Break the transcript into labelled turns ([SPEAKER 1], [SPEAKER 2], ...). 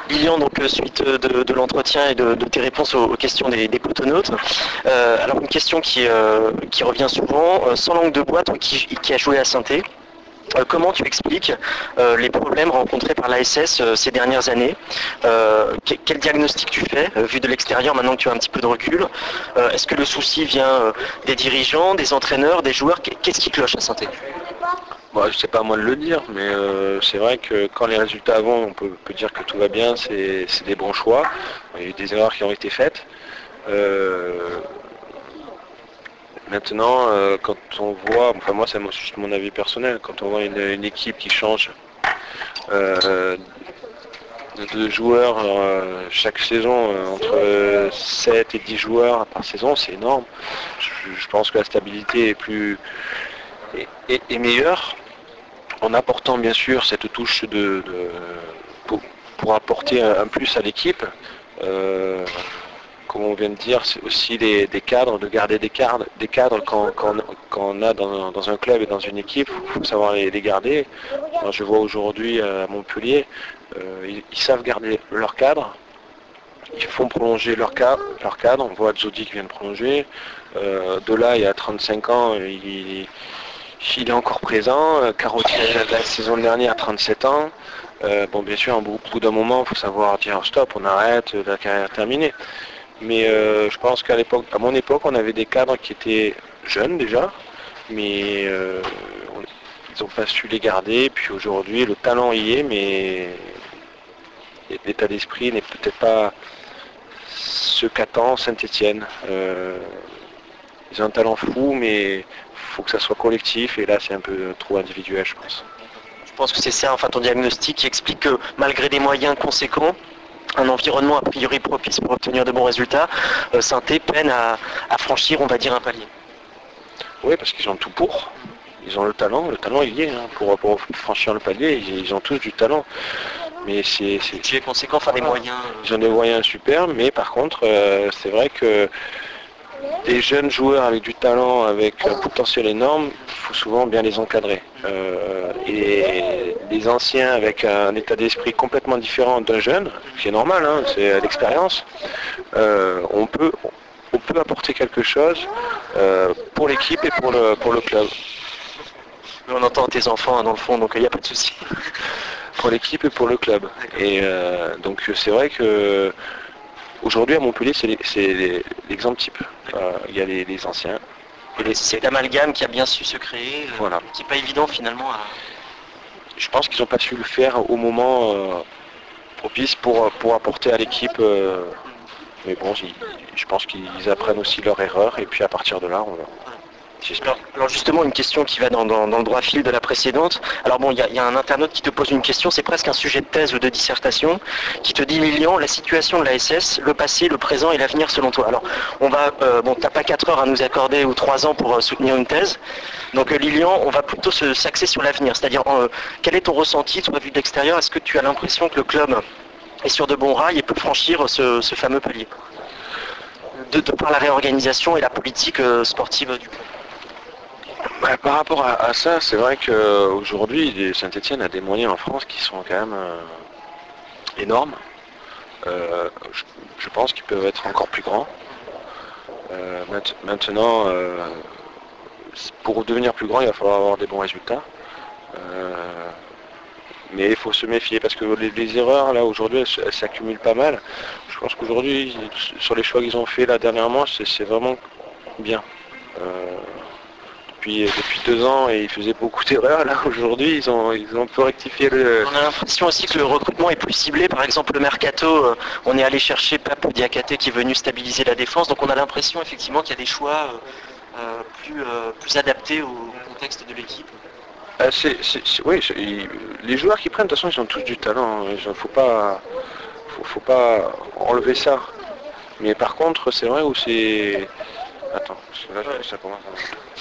[SPEAKER 1] Lilian, donc suite de l'entretien et de tes réponses aux questions des cotonautes. Alors une question qui revient souvent, sans langue de bois, toi qui a joué à Saint-Étienne, comment tu expliques les problèmes rencontrés par l'ASS ces dernières années? Quel diagnostic tu fais, vu de l'extérieur, maintenant que tu as un petit peu de recul? Est-ce que le souci vient des dirigeants, des entraîneurs, des joueurs? Qu'est-ce qui cloche à Saint-Étienne?
[SPEAKER 2] Bon, je sais pas à moi de le dire, mais c'est vrai que quand les résultats vont, on peut dire que tout va bien, c'est des bons choix. Il y a eu des erreurs qui ont été faites. Maintenant, quand on voit, enfin moi c'est juste mon avis personnel, quand on voit une équipe qui change de joueurs chaque saison, entre 7 et 10 joueurs par saison, c'est énorme. Je pense que la stabilité est meilleure, en apportant bien sûr cette touche pour apporter un plus à l'équipe. Comme on vient de dire, c'est aussi des cadres, de garder des cadres quand on a dans un club et dans une équipe, il faut savoir les garder. Alors, je vois aujourd'hui à Montpellier, ils savent garder leur cadre, ils font prolonger leur cadre. On voit Zodi qui vient de prolonger. De là, il y a 35 ans, il est encore présent. Carotti, la saison dernière, à 37 ans. Bon, bien sûr, au bout d'un moment, il faut savoir dire stop, on arrête, la carrière est terminée. Mais je pense qu'à mon époque, on avait des cadres qui étaient jeunes déjà, mais ils n'ont pas su les garder. Puis aujourd'hui, le talent y est, mais l'état d'esprit n'est peut-être pas ce qu'attend Saint-Étienne. Ils ont un talent fou, mais il faut que ça soit collectif, et là, c'est un peu trop individuel, je pense.
[SPEAKER 1] Je pense que c'est ça, enfin ton diagnostic qui explique que malgré des moyens conséquents, un environnement a priori propice pour obtenir de bons résultats, Saint-Étienne peine à franchir, on va dire, un palier.
[SPEAKER 2] Oui, parce qu'ils ont tout pour. Ils ont le talent il y est, hein, pour franchir le palier, ils ont tous du talent. Mais c'est
[SPEAKER 1] conséquent, enfin des moyens.
[SPEAKER 2] Ils ont des moyens super, mais par contre, c'est vrai que des jeunes joueurs avec du talent, avec un potentiel énorme, il faut souvent bien les encadrer. Et les anciens avec un état d'esprit complètement différent d'un jeune, qui est normal, hein, c'est l'expérience, on peut apporter quelque chose pour l'équipe et pour le club.
[SPEAKER 1] On entend tes enfants, hein, dans le fond, donc il n'y a pas de souci.
[SPEAKER 2] Pour l'équipe et pour le club. Et donc c'est vrai que aujourd'hui à Montpellier, c'est l'exemple type. Il y a les anciens.
[SPEAKER 1] Et c'est l'amalgame qui a bien su se créer,
[SPEAKER 2] voilà.
[SPEAKER 1] Qui n'est pas évident finalement à...
[SPEAKER 2] Je pense qu'ils n'ont pas su le faire au moment propice pour apporter à l'équipe. Mais bon, je pense qu'ils apprennent aussi leur erreur, et puis à partir de là, j'espère.
[SPEAKER 1] Alors justement, une question qui va dans le droit fil de la précédente. Alors bon, il y a un internaute qui te pose une question, c'est presque un sujet de thèse ou de dissertation, qui te dit: Lilian, la situation de la SS, le passé, le présent et l'avenir selon toi. Alors, on va, t'as pas 4 heures à nous accorder ou 3 ans pour soutenir une thèse. Donc Lilian, on va plutôt s'axer sur l'avenir. C'est-à-dire, quel est ton ressenti, toi, vu de l'extérieur? Est-ce que tu as l'impression que le club est sur de bons rails et peut franchir ce fameux palier de par la réorganisation et la politique sportive du club?
[SPEAKER 2] Par rapport à ça, c'est vrai qu'aujourd'hui, Saint-Étienne a des moyens en France qui sont quand même énormes. Je pense qu'ils peuvent être encore plus grands. Maintenant, pour devenir plus grand, il va falloir avoir des bons résultats. Mais il faut se méfier, parce que les erreurs, là, aujourd'hui, elles s'accumulent pas mal. Je pense qu'aujourd'hui, sur les choix qu'ils ont fait là dernièrement, c'est vraiment bien. Depuis 2 ans, et ils faisaient beaucoup d'erreurs. Là, aujourd'hui, ils ont un peu rectifié le...
[SPEAKER 1] On a l'impression aussi que le recrutement est plus ciblé. Par exemple, le mercato, on est allé chercher Pape Diakhaté qui est venu stabiliser la défense. Donc on a l'impression effectivement qu'il y a des choix plus adaptés au contexte de l'équipe.
[SPEAKER 2] Oui, les joueurs qui prennent, de toute façon, ils ont tous du talent. Il ne faut pas enlever ça. Mais par contre, c'est vrai où c'est... Attends, parce que là, ça commence à...